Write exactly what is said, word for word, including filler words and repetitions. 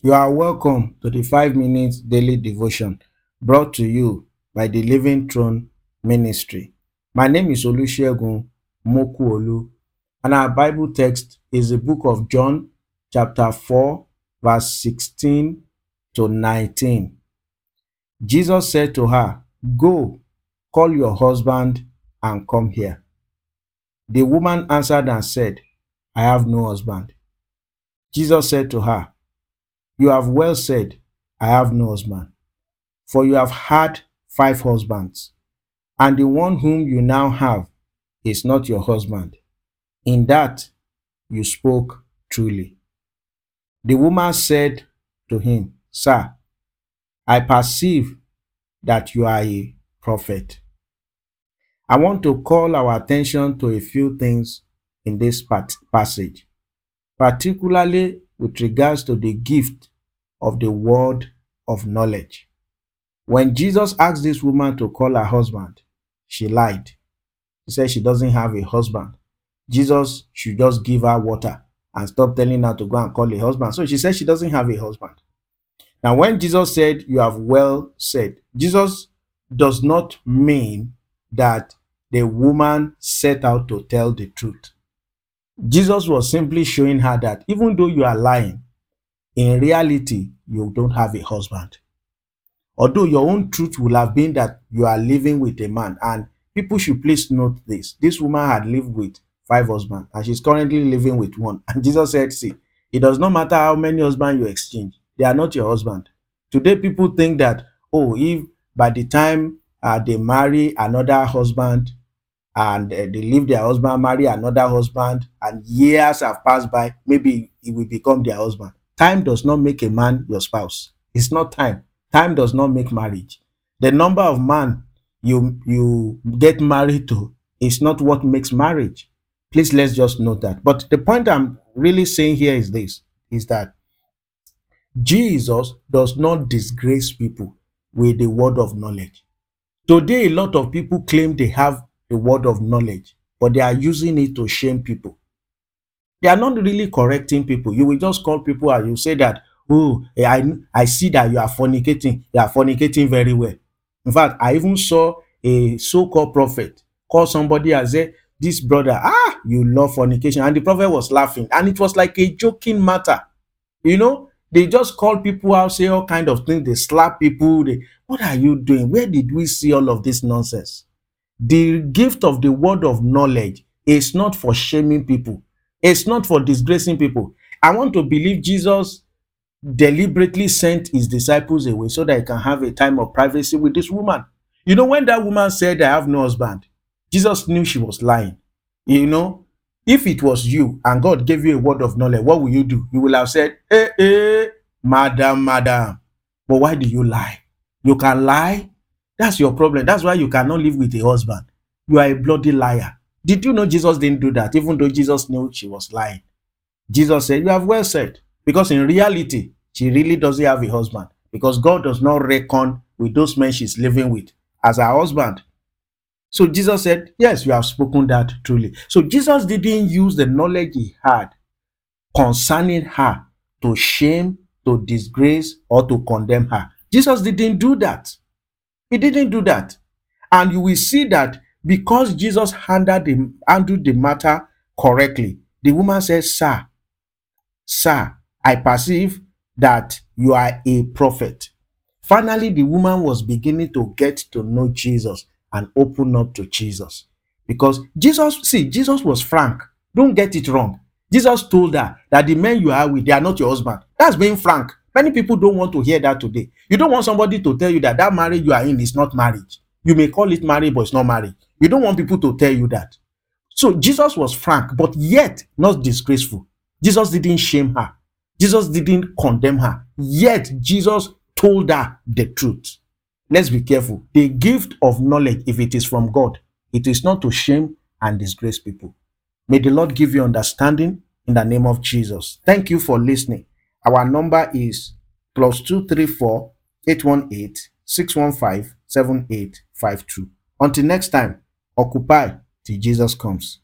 You are welcome to the five minutes daily devotion brought to you by the Living Throne Ministry. My name is Olusegun Mokuolu, and our Bible text is the book of John, chapter four, verse sixteen to nineteen. Jesus said to her, "Go, call your husband and come here." The woman answered and said, "I have no husband." Jesus said to her, "You have well said, I have no husband, for you have had five husbands, and the one whom you now have is not your husband. In that you spoke truly." The woman said to him, "Sir, I perceive that you are a prophet." I want to call our attention to a few things in this part- passage, particularly with regards to the gift of the word of knowledge. When Jesus asked this woman to call her husband, she lied. She said she doesn't have a husband. Jesus should just give her water and stop telling her to go and call a husband. So she said she doesn't have a husband. Now, when Jesus said, "You have well said," Jesus does not mean that the woman set out to tell the truth. Jesus was simply showing her that even though you are lying, in reality, you don't have a husband. Although your own truth will have been that you are living with a man, and people should please note this. This woman had lived with five husbands, and she's currently living with one. And Jesus said, "See, it does not matter how many husbands you exchange, they are not your husband." Today, people think that, oh, if by the time uh, they marry another husband, and uh, they leave their husband, marry another husband, and years have passed by, maybe it will become their husband. Time does not make a man your spouse. It's not time. Time does not make marriage. The number of man you you get married to is not what makes marriage. Please, let's just note that. But the point I'm really saying here is this, is that Jesus does not disgrace people with the word of knowledge. Today, a lot of people claim they have the word of knowledge, but they are using it to shame people. They are not really correcting people. You will just call people and you say that, "Oh, eh, I, I see that you are fornicating. You are fornicating very well." In fact, I even saw a so-called prophet call somebody and say, "This brother, ah, you love fornication." And the prophet was laughing. And it was like a joking matter. You know, they just call people out, say all kind of things. They slap people. They, what are you doing? Where did we see all of this nonsense? The gift of the word of knowledge is not for shaming people. It's not for disgracing people. I want to believe Jesus deliberately sent his disciples away so that he can have a time of privacy with this woman. You know, when that woman said, "I have no husband," Jesus knew she was lying. You know, if it was you and God gave you a word of knowledge, what will you do? You will have said, "Eh, eh, madam, madam." But why do you lie? You can lie. That's your problem. That's why you cannot live with a husband. You are a bloody liar. Did you know Jesus didn't do that, even though Jesus knew she was lying? Jesus said, "You have well said," because in reality, she really doesn't have a husband, because God does not reckon with those men she's living with as her husband. So Jesus said, "Yes, you have spoken that truly." So Jesus didn't use the knowledge he had concerning her to shame, to disgrace, or to condemn her. Jesus didn't do that. He didn't do that. And you will see that because Jesus handled the, handled the matter correctly, the woman says, "Sir, sir, I perceive that you are a prophet." Finally, the woman was beginning to get to know Jesus and open up to Jesus. Because Jesus, see, Jesus was frank. Don't get it wrong. Jesus told her that the men you are with, they are not your husband. That's being frank. Many people don't want to hear that today. You don't want somebody to tell you that that marriage you are in is not marriage. You may call it marriage, but it's not marriage. You don't want people to tell you that. So Jesus was frank, but yet not disgraceful. Jesus didn't shame her. Jesus didn't condemn her. Yet Jesus told her the truth. Let's be careful. The gift of knowledge, if it is from God, it is not to shame and disgrace people. May the Lord give you understanding in the name of Jesus. Thank you for listening. Our number is plus two three four eight one eight six one five seven eight five two. Until next time, occupy till Jesus comes.